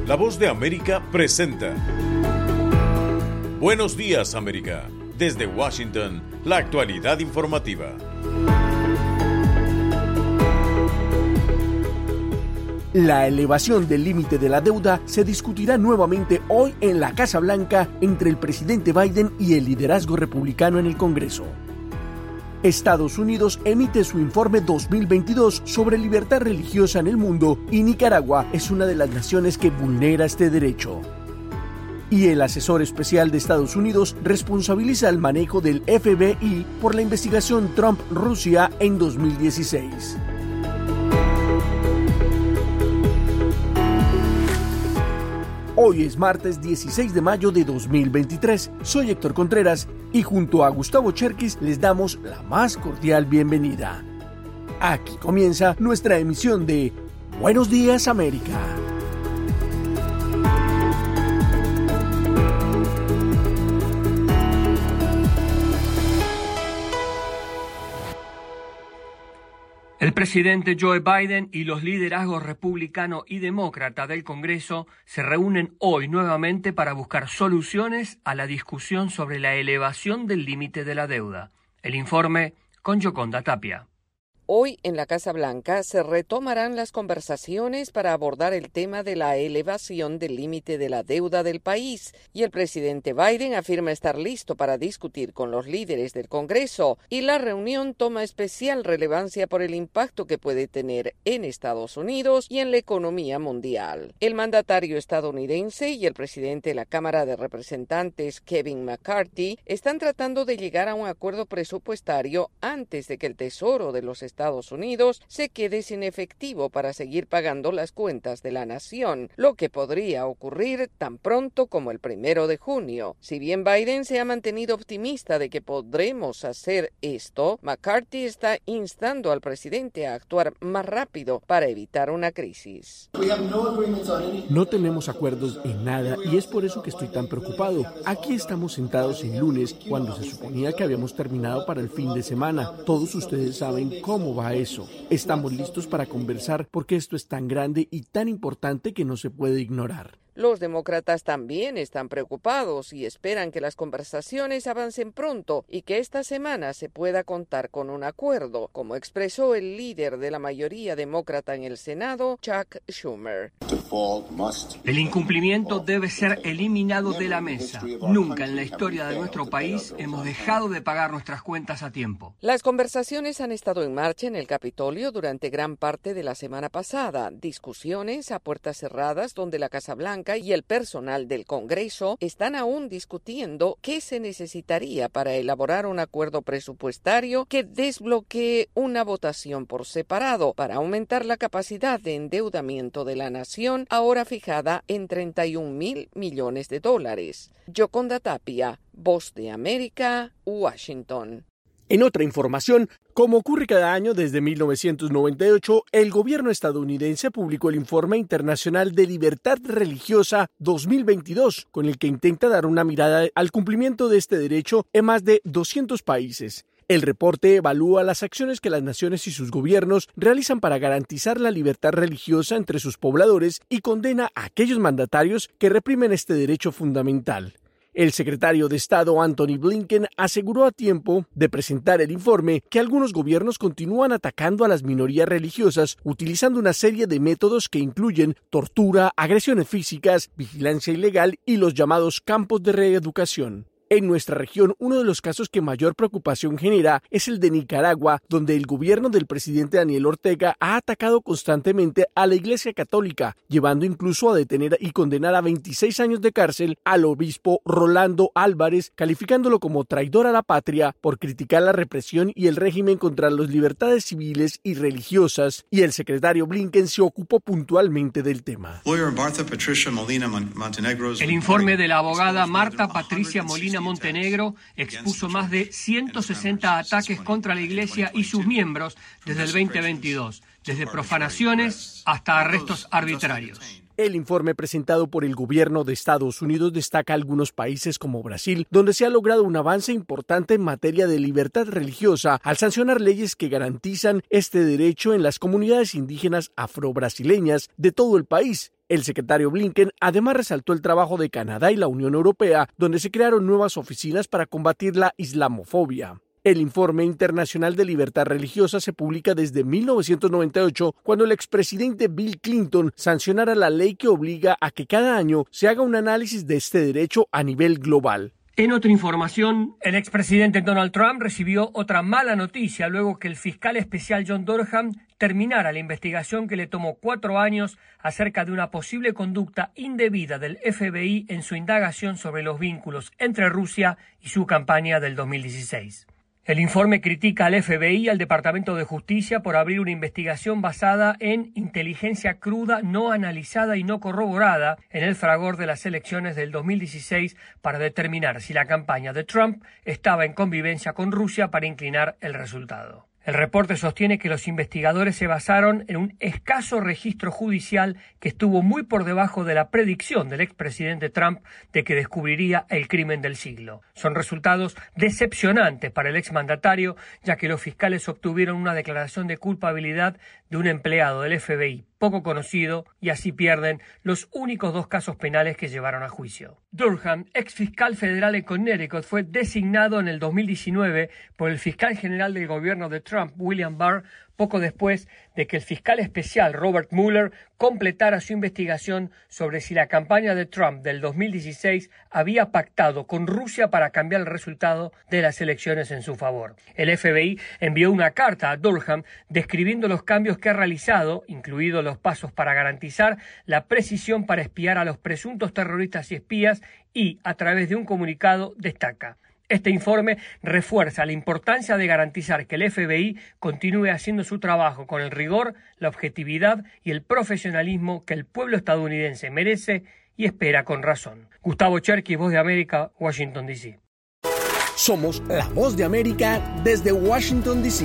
La Voz de América presenta Buenos Días, América. Desde Washington, la actualidad informativa. La elevación del límite de la deuda se discutirá nuevamente hoy en la Casa Blanca entre el presidente Biden y el liderazgo republicano en el Congreso. Estados Unidos emite su informe 2022 sobre libertad religiosa en el mundo y Nicaragua es una de las naciones que vulnera este derecho. Y el asesor especial de Estados Unidos responsabiliza el manejo del FBI por la investigación Trump-Rusia en 2016. Hoy es martes 16 de mayo de 2023. Soy Héctor Contreras y junto a Gustavo Cherkis les damos la más cordial bienvenida. Aquí comienza nuestra emisión de Buenos Días, América. El presidente Joe Biden y los liderazgos republicano y demócrata del Congreso se reúnen hoy nuevamente para buscar soluciones a la discusión sobre la elevación del límite de la deuda. El informe con Yoconda Tapia. Hoy en la Casa Blanca se retomarán las conversaciones para abordar el tema de la elevación del límite de la deuda del país y el presidente Biden afirma estar listo para discutir con los líderes del Congreso y la reunión toma especial relevancia por el impacto que puede tener en Estados Unidos y en la economía mundial. El mandatario estadounidense y el presidente de la Cámara de Representantes, Kevin McCarthy, están tratando de llegar a un acuerdo presupuestario antes de que el Tesoro de los Estados Unidos se quede sin efectivo para seguir pagando las cuentas de la nación, lo que podría ocurrir tan pronto como el 1 de junio. Si bien Biden se ha mantenido optimista de que podremos hacer esto, McCarthy está instando al presidente a actuar más rápido para evitar una crisis. No tenemos acuerdos en nada y es por eso que estoy tan preocupado. Aquí estamos sentados el lunes cuando se suponía que habíamos terminado para el fin de semana. Todos ustedes saben cómo va eso. Estamos listos para conversar porque esto es tan grande y tan importante que no se puede ignorar. Los demócratas también están preocupados y esperan que las conversaciones avancen pronto y que esta semana se pueda contar con un acuerdo, como expresó el líder de la mayoría demócrata en el Senado, Chuck Schumer. El incumplimiento debe ser eliminado de la mesa. Nunca en la historia de nuestro país hemos dejado de pagar nuestras cuentas a tiempo. Las conversaciones han estado en marcha en el Capitolio durante gran parte de la semana pasada. Discusiones a puertas cerradas donde la Casa Blanca y el personal del Congreso están aún discutiendo qué se necesitaría para elaborar un acuerdo presupuestario que desbloquee una votación por separado para aumentar la capacidad de endeudamiento de la nación, ahora fijada en $31,000 millones. Yoconda Tapia, Voz de América, Washington. En otra información, como ocurre cada año desde 1998, el gobierno estadounidense publicó el Informe Internacional de Libertad Religiosa 2022, con el que intenta dar una mirada al cumplimiento de este derecho en más de 200 países. El reporte evalúa las acciones que las naciones y sus gobiernos realizan para garantizar la libertad religiosa entre sus pobladores y condena a aquellos mandatarios que reprimen este derecho fundamental. El secretario de Estado Antony Blinken aseguró a tiempo de presentar el informe que algunos gobiernos continúan atacando a las minorías religiosas utilizando una serie de métodos que incluyen tortura, agresiones físicas, vigilancia ilegal y los llamados campos de reeducación. En nuestra región, uno de los casos que mayor preocupación genera es el de Nicaragua, donde el gobierno del presidente Daniel Ortega ha atacado constantemente a la Iglesia Católica, llevando incluso a detener y condenar a 26 años de cárcel al obispo Rolando Álvarez, calificándolo como traidor a la patria por criticar la represión y el régimen contra las libertades civiles y religiosas, y el secretario Blinken se ocupó puntualmente del tema. El informe de la abogada Marta Patricia Molina Montenegro expuso más de 160 ataques contra la Iglesia y sus miembros desde el 2022, desde profanaciones hasta arrestos arbitrarios. El informe presentado por el gobierno de Estados Unidos destaca algunos países como Brasil, donde se ha logrado un avance importante en materia de libertad religiosa al sancionar leyes que garantizan este derecho en las comunidades indígenas afrobrasileñas de todo el país. El secretario Blinken además resaltó el trabajo de Canadá y la Unión Europea, donde se crearon nuevas oficinas para combatir la islamofobia. El Informe Internacional de Libertad Religiosa se publica desde 1998, cuando el expresidente Bill Clinton sancionara la ley que obliga a que cada año se haga un análisis de este derecho a nivel global. En otra información, el expresidente Donald Trump recibió otra mala noticia luego que el fiscal especial John Durham terminara la investigación que le tomó 4 años acerca de una posible conducta indebida del FBI en su indagación sobre los vínculos entre Rusia y su campaña del 2016. El informe critica al FBI y al Departamento de Justicia por abrir una investigación basada en inteligencia cruda, no analizada y no corroborada en el fragor de las elecciones del 2016 para determinar si la campaña de Trump estaba en convivencia con Rusia para inclinar el resultado. El reporte sostiene que los investigadores se basaron en un escaso registro judicial que estuvo muy por debajo de la predicción del expresidente Trump de que descubriría el crimen del siglo. Son resultados decepcionantes para el exmandatario, ya que los fiscales obtuvieron una declaración de culpabilidad de un empleado del FBI poco conocido y así pierden los únicos 2 casos penales que llevaron a juicio. Durham, ex fiscal federal en Connecticut, fue designado en el 2019 por el fiscal general del gobierno de Trump, William Barr, poco después de que el fiscal especial Robert Mueller completara su investigación sobre si la campaña de Trump del 2016 había pactado con Rusia para cambiar el resultado de las elecciones en su favor. El FBI envió una carta a Durham describiendo los cambios que ha realizado, incluidos los pasos para garantizar la precisión para espiar a los presuntos terroristas y espías, y, a través de un comunicado, destaca: este informe refuerza la importancia de garantizar que el FBI continúe haciendo su trabajo con el rigor, la objetividad y el profesionalismo que el pueblo estadounidense merece y espera con razón. Gustavo Cherkis, Voz de América, Washington, D.C. Somos la Voz de América desde Washington, D.C.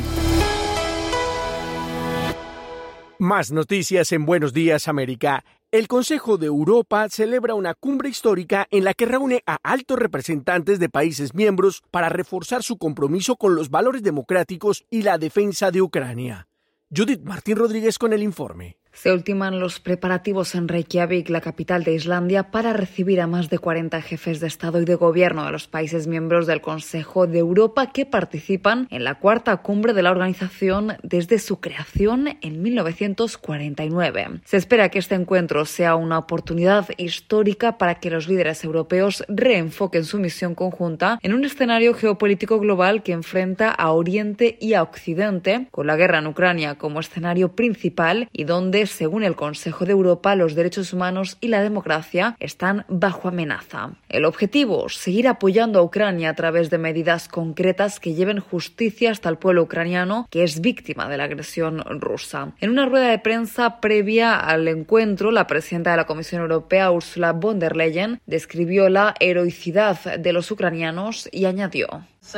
Más noticias en Buenos Días, América. El Consejo de Europa celebra una cumbre histórica en la que reúne a altos representantes de países miembros para reforzar su compromiso con los valores democráticos y la defensa de Ucrania. Judith Martín Rodríguez con el informe. Se ultiman los preparativos en Reykjavik, la capital de Islandia, para recibir a más de 40 jefes de Estado y de Gobierno de los países miembros del Consejo de Europa que participan en la 4ª cumbre de la organización desde su creación en 1949. Se espera que este encuentro sea una oportunidad histórica para que los líderes europeos reenfoquen su misión conjunta en un escenario geopolítico global que enfrenta a Oriente y a Occidente, con la guerra en Ucrania como escenario principal y donde, según el Consejo de Europa, los derechos humanos y la democracia están bajo amenaza. El objetivo: seguir apoyando a Ucrania a través de medidas concretas que lleven justicia hasta el pueblo ucraniano que es víctima de la agresión rusa. En una rueda de prensa previa al encuentro, la presidenta de la Comisión Europea, Ursula von der Leyen, describió la heroicidad de los ucranianos y añadió: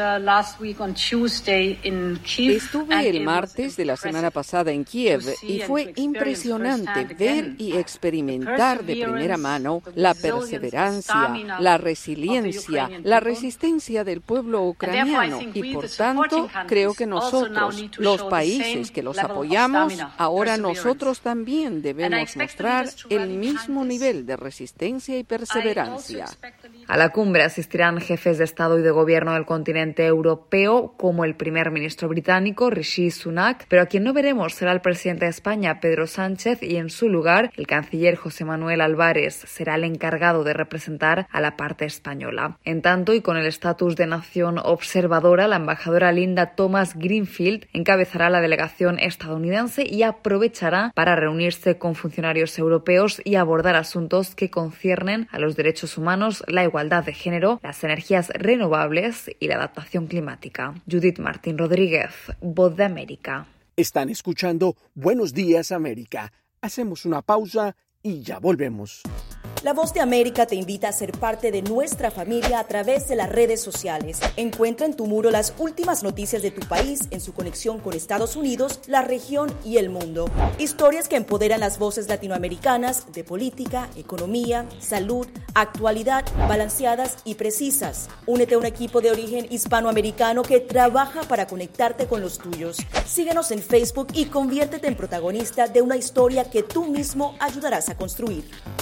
Estuve el martes de la semana pasada en Kiev y fue impresionante ver y experimentar de primera mano la perseverancia, la resiliencia, la resistencia del pueblo ucraniano y, por tanto, creo que nosotros, los países que los apoyamos, ahora nosotros también debemos mostrar el mismo nivel de resistencia y perseverancia. A la cumbre asistirán jefes de Estado y de Gobierno del continente europeo, como el primer ministro británico Rishi Sunak, pero a quien no veremos será el presidente de España, Pedro Sánchez, y en su lugar el canciller José Manuel Álvarez será el encargado de representar a la parte española. En tanto, y con el estatus de nación observadora, la embajadora Linda Thomas-Greenfield encabezará la delegación estadounidense y aprovechará para reunirse con funcionarios europeos y abordar asuntos que conciernen a los derechos humanos, la igualdad de género, las energías renovables y la adaptación climática. Judith Martín Rodríguez, Voz de América. Están escuchando Buenos Días, América. Hacemos una pausa y ya volvemos. La Voz de América te invita a ser parte de nuestra familia a través de las redes sociales. Encuentra en tu muro las últimas noticias de tu país en su conexión con Estados Unidos, la región y el mundo. Historias que empoderan las voces latinoamericanas de política, economía, salud, actualidad, balanceadas y precisas. Únete a un equipo de origen hispanoamericano que trabaja para conectarte con los tuyos. Síguenos en Facebook y conviértete en protagonista de una historia que tú mismo ayudarás a construir.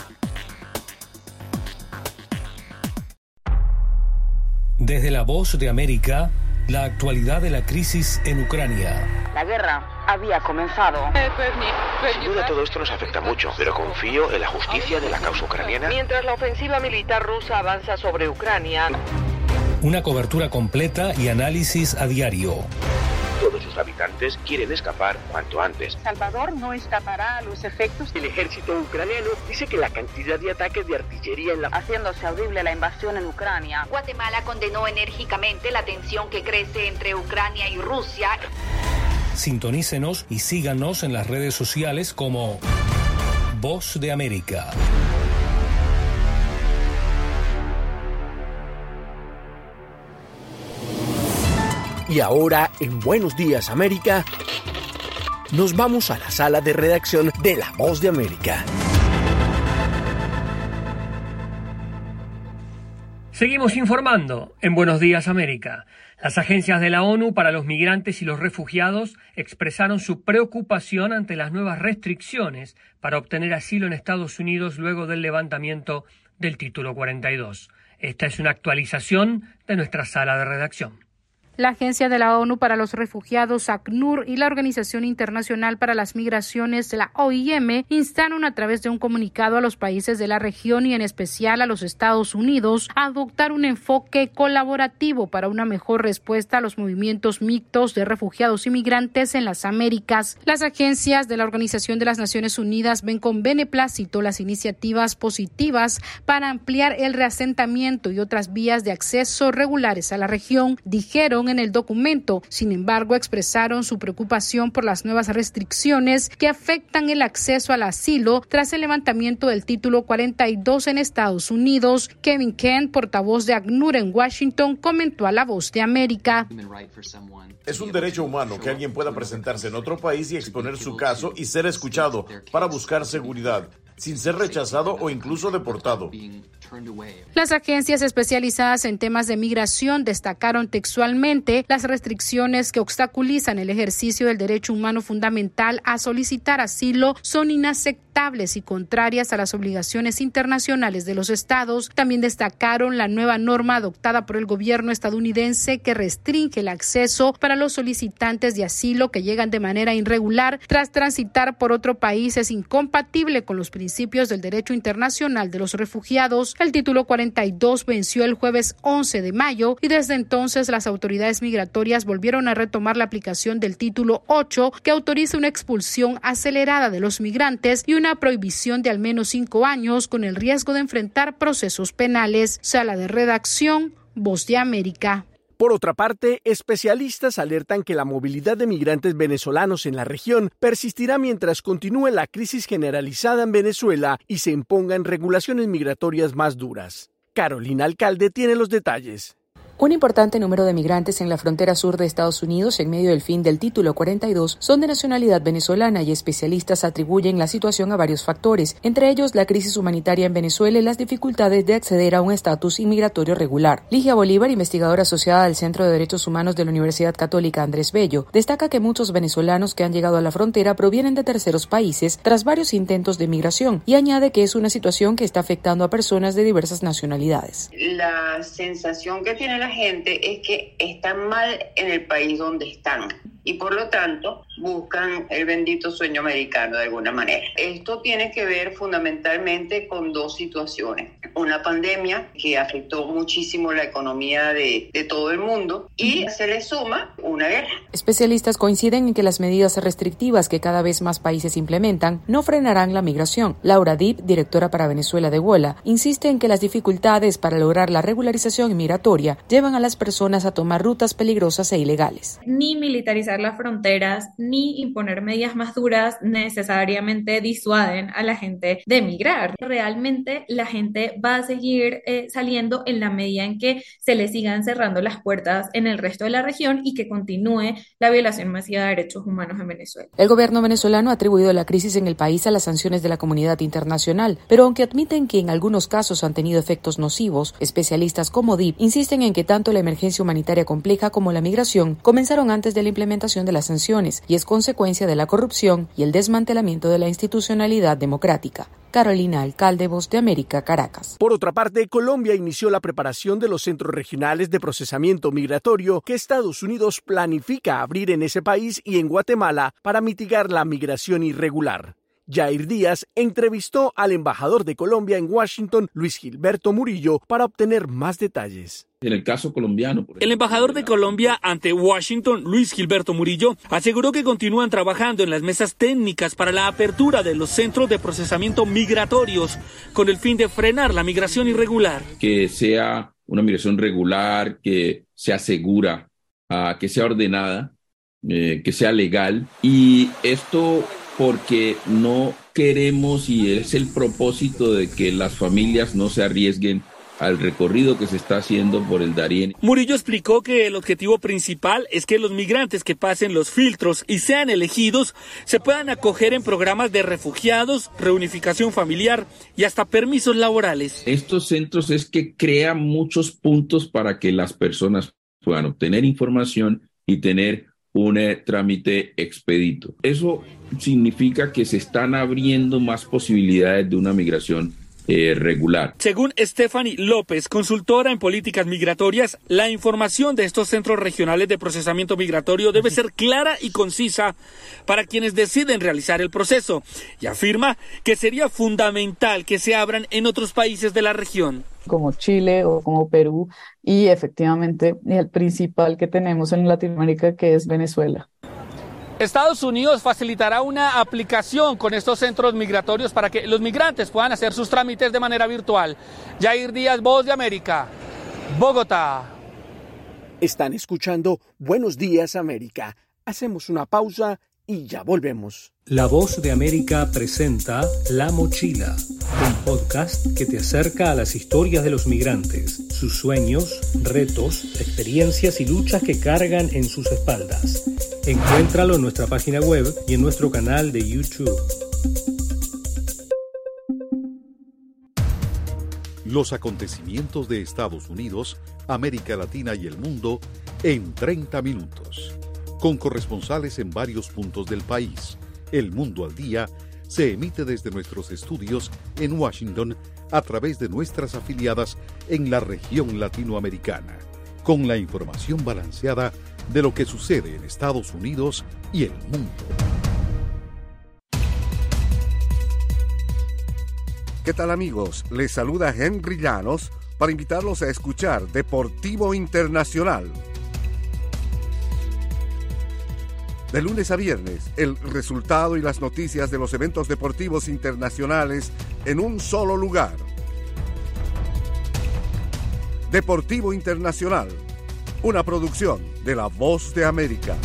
Desde la Voz de América, la actualidad de la crisis en Ucrania. La guerra había comenzado. Sin duda todo esto nos afecta mucho, pero confío en la justicia de la causa ucraniana. Mientras la ofensiva militar rusa avanza sobre Ucrania. Una cobertura completa y análisis a diario. Todos sus habitantes quieren escapar cuanto antes. Salvador no escapará a los efectos. El ejército ucraniano dice que la cantidad de ataques de artillería haciéndose audible la invasión en Ucrania. Guatemala condenó enérgicamente la tensión que crece entre Ucrania y Rusia. Sintonícenos y síganos en las redes sociales como Voz de América. Y ahora, en Buenos Días América, nos vamos a la sala de redacción de La Voz de América. Seguimos informando en Buenos Días América. Las agencias de la ONU para los migrantes y los refugiados expresaron su preocupación ante las nuevas restricciones para obtener asilo en Estados Unidos luego del levantamiento del Título 42. Esta es una actualización de nuestra sala de redacción. La Agencia de la ONU para los Refugiados, ACNUR, y la Organización Internacional para las Migraciones, la OIM, instaron a través de un comunicado a los países de la región y en especial a los Estados Unidos a adoptar un enfoque colaborativo para una mejor respuesta a los movimientos mixtos de refugiados y migrantes en las Américas. Las agencias de la Organización de las Naciones Unidas ven con beneplácito las iniciativas positivas para ampliar el reasentamiento y otras vías de acceso regulares a la región, dijeron en el documento. Sin embargo, expresaron su preocupación por las nuevas restricciones que afectan el acceso al asilo tras el levantamiento del Título 42 en Estados Unidos. Kevin Kent, portavoz de ACNUR en Washington, comentó a La Voz de América. Es un derecho humano que alguien pueda presentarse en otro país y exponer su caso y ser escuchado para buscar seguridad, sin ser rechazado o incluso deportado. Las agencias especializadas en temas de migración destacaron textualmente las restricciones que obstaculizan el ejercicio del derecho humano fundamental a solicitar asilo son inaceptables y contrarias a las obligaciones internacionales de los estados. También destacaron la nueva norma adoptada por el gobierno estadounidense que restringe el acceso para los solicitantes de asilo que llegan de manera irregular tras transitar por otro país es incompatible con los principios del derecho internacional de los refugiados. El Título 42 venció el jueves 11 de mayo y desde entonces las autoridades migratorias volvieron a retomar la aplicación del Título 8, que autoriza una expulsión acelerada de los migrantes y una prohibición de al menos 5 años con el riesgo de enfrentar procesos penales. Sala de redacción, Voz de América. Por otra parte, especialistas alertan que la movilidad de migrantes venezolanos en la región persistirá mientras continúe la crisis generalizada en Venezuela y se impongan regulaciones migratorias más duras. Carolina Alcalde tiene los detalles. Un importante número de migrantes en la frontera sur de Estados Unidos en medio del fin del Título 42 son de nacionalidad venezolana y especialistas atribuyen la situación a varios factores, entre ellos la crisis humanitaria en Venezuela y las dificultades de acceder a un estatus inmigratorio regular. Ligia Bolívar, investigadora asociada del Centro de Derechos Humanos de la Universidad Católica Andrés Bello, destaca que muchos venezolanos que han llegado a la frontera provienen de terceros países tras varios intentos de migración y añade que es una situación que está afectando a personas de diversas nacionalidades. La sensación que tiene la gente es que están mal en el país donde están y por lo tanto buscan el bendito sueño americano de alguna manera. Esto tiene que ver fundamentalmente con dos situaciones. Una pandemia que afectó muchísimo la economía de todo el mundo y se le suma una guerra. Especialistas coinciden en que las medidas restrictivas que cada vez más países implementan no frenarán la migración. Laura Deep, directora para Venezuela de WOLA, insiste en que las dificultades para lograr la regularización migratoria llevan a las personas a tomar rutas peligrosas e ilegales. Ni militarizar estabilizar las fronteras ni imponer medidas más duras necesariamente disuaden a la gente de emigrar. Realmente la gente va a seguir saliendo en la medida en que se le sigan cerrando las puertas en el resto de la región y que continúe la violación masiva de derechos humanos en Venezuela. El gobierno venezolano ha atribuido la crisis en el país a las sanciones de la comunidad internacional, pero aunque admiten que en algunos casos han tenido efectos nocivos, especialistas como DIP insisten en que tanto la emergencia humanitaria compleja como la migración comenzaron antes de la implementación de las sanciones y es consecuencia de la corrupción y el desmantelamiento de la institucionalidad democrática. Carolina Alcalde, Voz de América, Caracas. Por otra parte, Colombia inició la preparación de los centros regionales de procesamiento migratorio que Estados Unidos planifica abrir en ese país y en Guatemala para mitigar la migración irregular. Yair Díaz entrevistó al embajador de Colombia en Washington, Luis Gilberto Murillo, para obtener más detalles. En el caso colombiano, por ejemplo, el embajador de Colombia ante Washington, Luis Gilberto Murillo, aseguró que continúan trabajando en las mesas técnicas para la apertura de los centros de procesamiento migratorios con el fin de frenar la migración irregular. Que sea una migración regular, que sea segura, que sea ordenada, que sea legal, y esto porque no queremos, y es el propósito de que las familias no se arriesguen al recorrido que se está haciendo por el Darién. Murillo explicó que el objetivo principal es que los migrantes que pasen los filtros y sean elegidos se puedan acoger en programas de refugiados, reunificación familiar y hasta permisos laborales. Estos centros es que crean muchos puntos para que las personas puedan obtener información y tener un trámite expedito. Eso significa que se están abriendo más posibilidades de una migración regular. Según Stephanie López, consultora en políticas migratorias, la información de estos centros regionales de procesamiento migratorio debe ser clara y concisa para quienes deciden realizar el proceso, y afirma que sería fundamental que se abran en otros países de la región, como Chile o como Perú, y efectivamente el principal que tenemos en Latinoamérica, que es Venezuela. Estados Unidos facilitará una aplicación con estos centros migratorios para que los migrantes puedan hacer sus trámites de manera virtual. Yair Díaz, Voz de América, Bogotá. Están escuchando Buenos Días América. Hacemos una pausa y ya volvemos. La Voz de América presenta La Mochila, un podcast que te acerca a las historias de los migrantes, sus sueños, retos, experiencias y luchas que cargan en sus espaldas. Encuéntralo en nuestra página web y en nuestro canal de YouTube. Los acontecimientos de Estados Unidos, América Latina y el mundo en 30 minutos. Con corresponsales en varios puntos del país. El Mundo al Día se emite desde nuestros estudios en Washington a través de nuestras afiliadas en la región latinoamericana, con la información balanceada de lo que sucede en Estados Unidos y el mundo. ¿Qué tal, amigos? Les saluda Henry Llanos para invitarlos a escuchar Deportivo Internacional. De lunes a viernes, el resultado y las noticias de los eventos deportivos internacionales en un solo lugar. Deportivo Internacional, una producción de La Voz de América.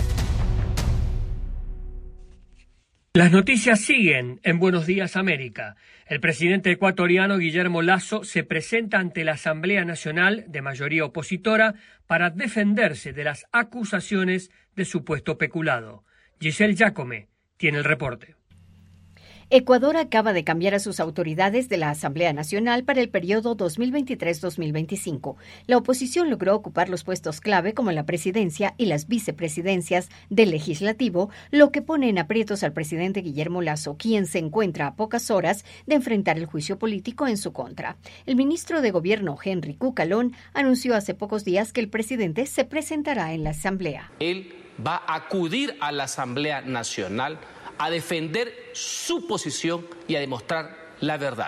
Las noticias siguen en Buenos Días América. El presidente ecuatoriano Guillermo Lasso se presenta ante la Asamblea Nacional de mayoría opositora para defenderse de las acusaciones de supuesto peculado. Giselle Jacome tiene el reporte. Ecuador acaba de cambiar a sus autoridades de la Asamblea Nacional para el periodo 2023-2025. La oposición logró ocupar los puestos clave como la presidencia y las vicepresidencias del legislativo, lo que pone en aprietos al presidente Guillermo Lasso, quien se encuentra a pocas horas de enfrentar el juicio político en su contra. El ministro de Gobierno, Henry Cucalón, anunció hace pocos días que el presidente se presentará en la Asamblea. Él va a acudir a la Asamblea Nacional a defender su posición y a demostrar la verdad.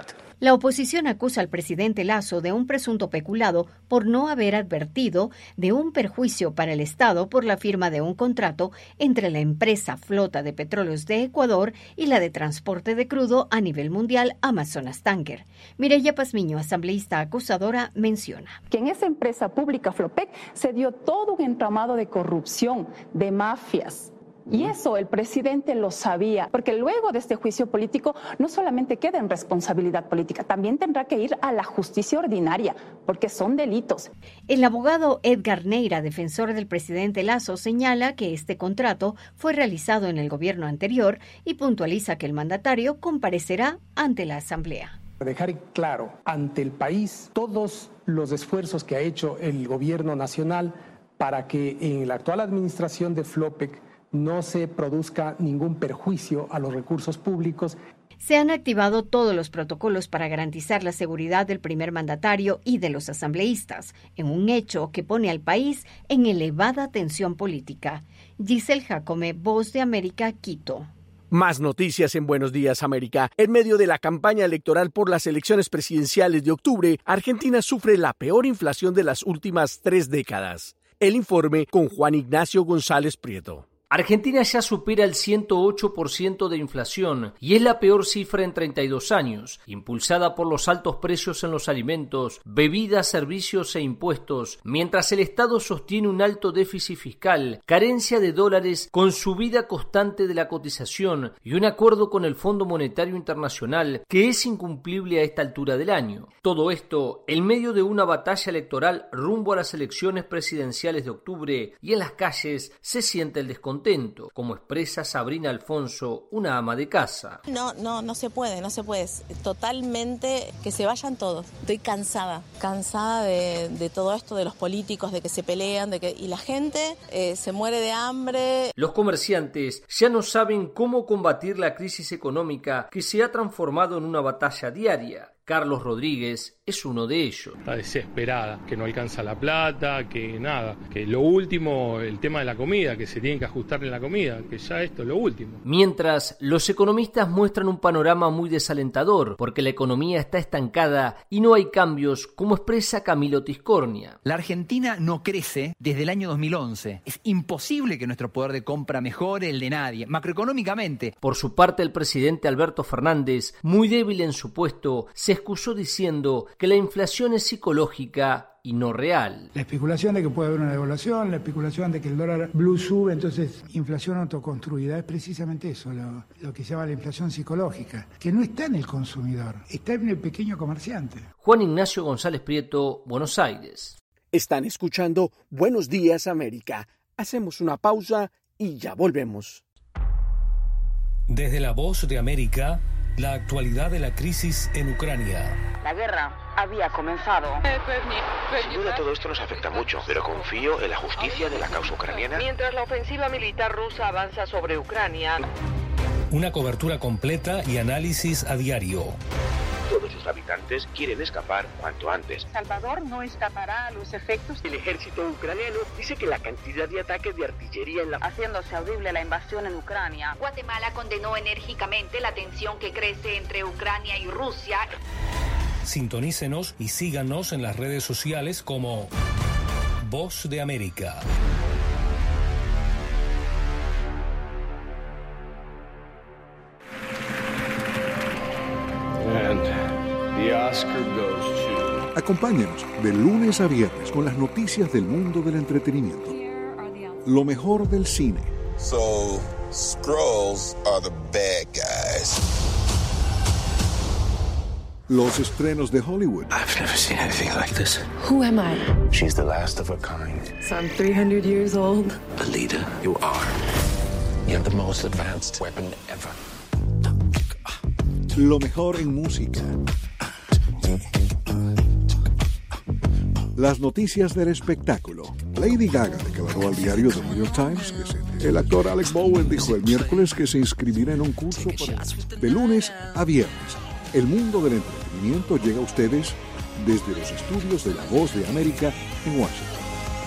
La oposición acusa al presidente Lasso de un presunto peculado por no haber advertido de un perjuicio para el Estado por la firma de un contrato entre la empresa Flota de Petróleos de Ecuador y la de transporte de crudo a nivel mundial Amazonas Tanker. Mireya Pazmiño, asambleísta acusadora, menciona que en esa empresa pública Flopec se dio todo un entramado de corrupción, de mafias. Y eso el presidente lo sabía, porque luego de este juicio político no solamente queda en responsabilidad política, también tendrá que ir a la justicia ordinaria, porque son delitos. El abogado Edgar Neira, defensor del presidente Lasso, señala que este contrato fue realizado en el gobierno anterior y puntualiza que el mandatario comparecerá ante la Asamblea. Dejar claro ante el país todos los esfuerzos que ha hecho el gobierno nacional para que en la actual administración de Flopec no se produzca ningún perjuicio a los recursos públicos. Se han activado todos los protocolos para garantizar la seguridad del primer mandatario y de los asambleístas, en un hecho que pone al país en elevada tensión política. Giselle Jacome, Voz de América, Quito. Más noticias en Buenos Días, América. En medio de la campaña electoral por las elecciones presidenciales de octubre, Argentina sufre la peor inflación de las últimas 3 décadas. El informe con Juan Ignacio González Prieto. Argentina ya supera el 108% de inflación y es la peor cifra en 32 años, impulsada por los altos precios en los alimentos, bebidas, servicios e impuestos, mientras el Estado sostiene un alto déficit fiscal, carencia de dólares con subida constante de la cotización y un acuerdo con el Fondo Monetario Internacional que es incumplible a esta altura del año. Todo esto en medio de una batalla electoral rumbo a las elecciones presidenciales de octubre, y en las calles se siente el descontento, como expresa Sabrina Alfonso, una ama de casa. No se puede. Totalmente que se vayan todos. Estoy cansada de todo esto, de los políticos, de que se pelean, y la gente se muere de hambre. Los comerciantes ya no saben cómo combatir la crisis económica que se ha transformado en una batalla diaria. Carlos Rodríguez es uno de ellos. Está desesperada, que no alcanza la plata, que nada, que lo último, el tema de la comida, que se tienen que ajustar en la comida, que ya esto es lo último. Mientras, los economistas muestran un panorama muy desalentador, porque la economía está estancada y no hay cambios, como expresa Camilo Tiscornia. La Argentina no crece desde el año 2011. Es imposible que nuestro poder de compra mejore el de nadie, macroeconómicamente. Por su parte, el presidente Alberto Fernández, muy débil en su puesto, se excusó diciendo que la inflación es psicológica y no real. La especulación de que puede haber una devaluación, la especulación de que el dólar blue sube, entonces inflación autoconstruida, es precisamente eso, lo que se llama la inflación psicológica, que no está en el consumidor, está en el pequeño comerciante. Juan Ignacio González Prieto, Buenos Aires. Están escuchando Buenos Días, América. Hacemos una pausa y ya volvemos. Desde la Voz de América, la actualidad de la crisis en Ucrania. La guerra había comenzado. Sin duda todo esto nos afecta mucho, pero confío en la justicia de la causa ucraniana. Mientras la ofensiva militar rusa avanza sobre Ucrania. Una cobertura completa y análisis a diario. Todos sus habitantes quieren escapar cuanto antes. Salvador no escapará a los efectos. El ejército ucraniano dice que la cantidad de ataques de artillería haciéndose audible la invasión en Ucrania. Guatemala condenó enérgicamente la tensión que crece entre Ucrania y Rusia. Sintonícenos y síganos en las redes sociales como Voz de América. Acompáñenos de lunes a viernes con las noticias del mundo del entretenimiento. Lo mejor del cine. So, Skrulls are the bad guys. Los estrenos de Hollywood. I've never seen anything like this. Who am I? She's the last of her kind. So I'm 300 years old. The leader you are. You have the most advanced weapon ever. Lo mejor en música. Las noticias del espectáculo. Lady Gaga declaró al diario The New York Times que el actor Alec Baldwin dijo el miércoles que se inscribirá en un curso de lunes a viernes. El mundo del entretenimiento llega a ustedes desde los estudios de La Voz de América en Washington.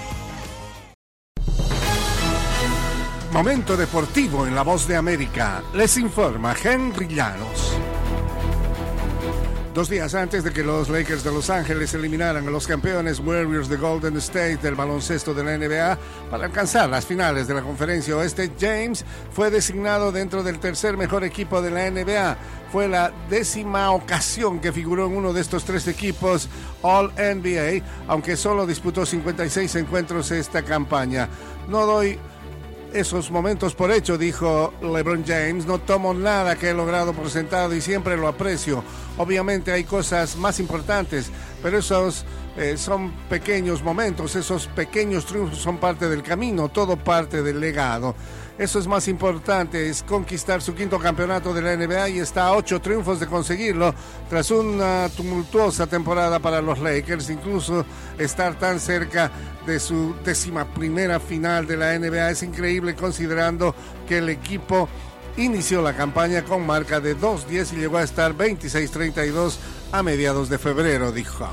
Momento deportivo en La Voz de América. Les informa Henry Llanos. 2 días antes de que los Lakers de Los Ángeles eliminaran a los campeones Warriors de Golden State del baloncesto de la NBA para alcanzar las finales de la Conferencia Oeste, James fue designado dentro del tercer mejor equipo de la NBA. Fue la 10ª ocasión que figuró en uno de estos 3 equipos All-NBA, aunque solo disputó 56 encuentros esta campaña. No doy esos momentos por hecho, dijo LeBron James. No tomo nada que he logrado por sentado y siempre lo aprecio. Obviamente hay cosas más importantes, pero esos son pequeños momentos, esos pequeños triunfos son parte del camino, todo parte del legado. Eso es más importante, es conquistar su 5º campeonato de la NBA y está a 8 triunfos de conseguirlo tras una tumultuosa temporada para los Lakers. Incluso estar tan cerca de su 11ª final de la NBA es increíble, considerando que el equipo inició la campaña con marca de 2-10 y llegó a estar 26-32 a mediados de febrero, dijo.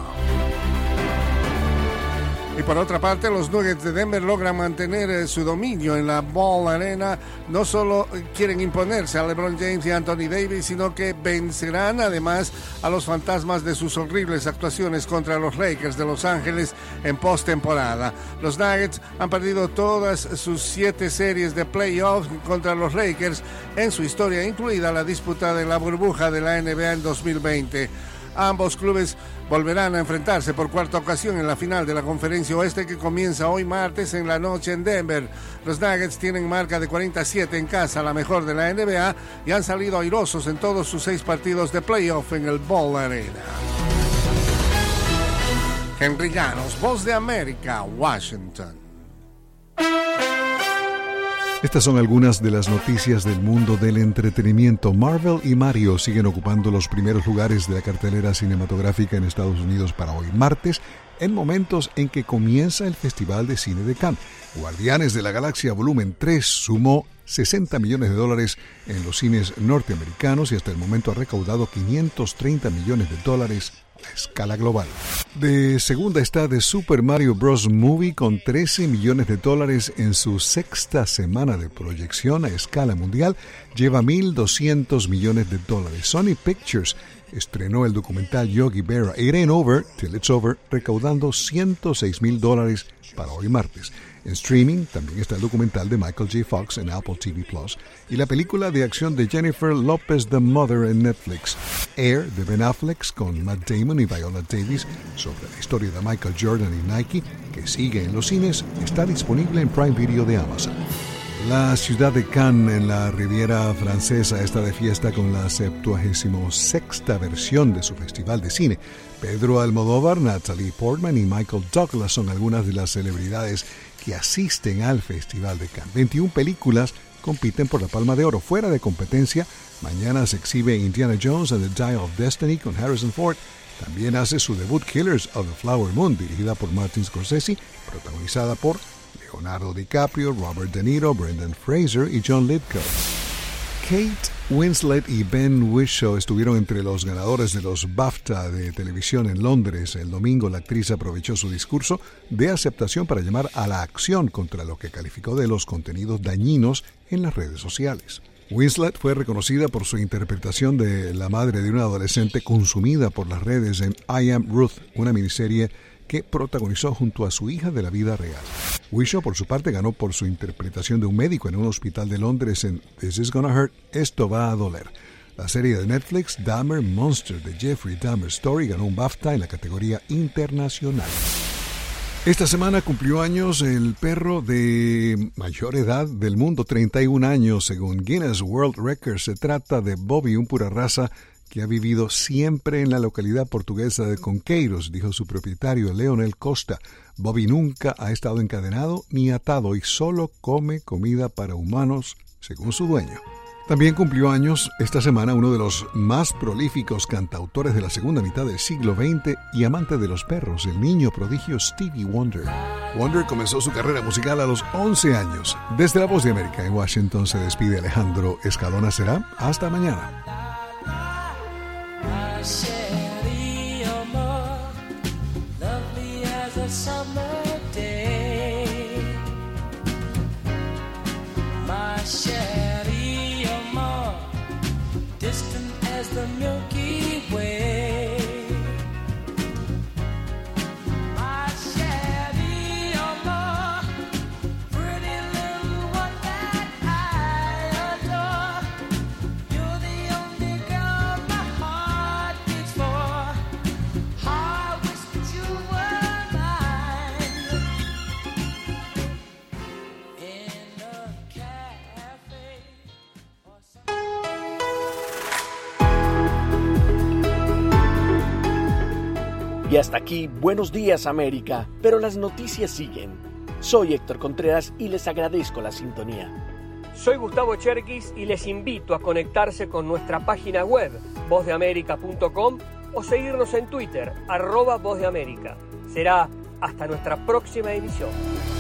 Y por otra parte, los Nuggets de Denver logran mantener su dominio en la Ball Arena. No solo quieren imponerse a LeBron James y Anthony Davis, sino que vencerán además a los fantasmas de sus horribles actuaciones contra los Lakers de Los Ángeles en postemporada. Los Nuggets han perdido todas sus 7 series de playoffs contra los Lakers en su historia, incluida la disputada en la burbuja de la NBA en 2020. Ambos clubes volverán a enfrentarse por 4ª ocasión en la final de la Conferencia Oeste, que comienza hoy martes en la noche en Denver. Los Nuggets tienen marca de 47 en casa, la mejor de la NBA, y han salido airosos en todos sus 6 partidos de playoff en el Ball Arena. Henry Llanos, Voz de América, Washington. Estas son algunas de las noticias del mundo del entretenimiento. Marvel y Mario siguen ocupando los primeros lugares de la cartelera cinematográfica en Estados Unidos para hoy martes, en momentos en que comienza el Festival de Cine de Cannes. Guardianes de la Galaxia Volumen 3 sumó $60 millones en los cines norteamericanos y hasta el momento ha recaudado $530 millones a escala global. De segunda está The Super Mario Bros. Movie con $13 millones en su 6ª semana de proyección a escala mundial. Lleva $1,200 millones. Sony Pictures estrenó el documental Yogi Berra It Ain't Over Till It's Over, recaudando $106,000 para hoy martes. En streaming también está el documental de Michael J. Fox en Apple TV Plus y la película de acción de Jennifer Lopez, The Mother, en Netflix. Air, de Ben Affleck, con Matt Damon y Viola Davis, sobre la historia de Michael Jordan y Nike, que sigue en los cines, está disponible en Prime Video de Amazon. La ciudad de Cannes, en la Riviera Francesa, está de fiesta con la 76ª versión de su festival de cine. Pedro Almodóvar, Natalie Portman y Michael Douglas son algunas de las celebridades que asisten al Festival de Cannes. 21 películas compiten por la Palma de Oro. Fuera de competencia, mañana se exhibe Indiana Jones and the Dial of Destiny con Harrison Ford. También hace su debut Killers of the Flower Moon, dirigida por Martin Scorsese, protagonizada por Leonardo DiCaprio, Robert De Niro, Brendan Fraser y John Lithgow. Kate Winslet y Ben Whishaw estuvieron entre los ganadores de los BAFTA de televisión en Londres. El domingo la actriz aprovechó su discurso de aceptación para llamar a la acción contra lo que calificó de los contenidos dañinos en las redes sociales. Winslet fue reconocida por su interpretación de la madre de una adolescente consumida por las redes en I Am Ruth, una miniserie que protagonizó junto a su hija de la vida real. Whishaw, por su parte, ganó por su interpretación de un médico en un hospital de Londres en This Is Gonna Hurt, Esto Va a Doler. La serie de Netflix Dahmer Monster, de Jeffrey Dahmer Story, ganó un BAFTA en la categoría internacional. Esta semana cumplió años el perro de mayor edad del mundo, 31 años, según Guinness World Records. Se trata de Bobby, un pura raza que ha vivido siempre en la localidad portuguesa de Conqueiros, dijo su propietario Leonel Costa. Bobby nunca ha estado encadenado ni atado y solo come comida para humanos, según su dueño. También cumplió años esta semana uno de los más prolíficos cantautores de la segunda mitad del siglo XX y amante de los perros, el niño prodigio Stevie Wonder. Wonder comenzó su carrera musical a los 11 años. Desde La Voz de América en Washington se despide Alejandro Escalona. Será hasta mañana. Distant as the Milky Way. Y hasta aquí, Buenos Días América, pero las noticias siguen. Soy Héctor Contreras y les agradezco la sintonía. Soy Gustavo Cherkis y les invito a conectarse con nuestra página web, vozdeamerica.com, o seguirnos en Twitter, @vozdeamerica. Será hasta nuestra próxima emisión.